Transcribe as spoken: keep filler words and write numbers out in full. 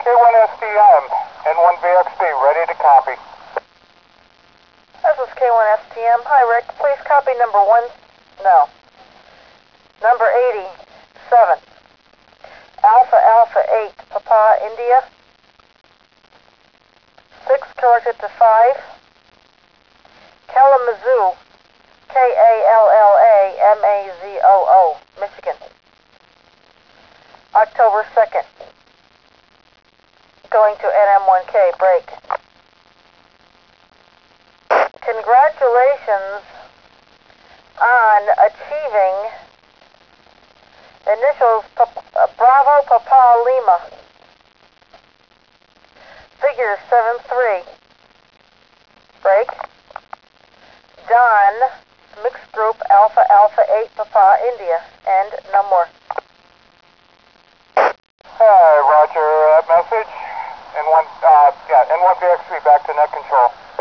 K one S T M, N one V X B, ready to copy. This is K one S T M. Hi, Rick. Please copy number one. No. Number eighty-seven. Alpha Alpha eight, Papa, India. six corrected to five. Kalamazoo, K A L L A M A Z O O, Michigan. October second. Going to N M one K, break. Congratulations on achieving initials pa uh, Bravo Papa Lima. Figure seven three. Break. Don, mixed group Alpha Alpha eight Papa India, and no more. Hi, roger that message. N one, uh, yeah, N one V X B back to net control.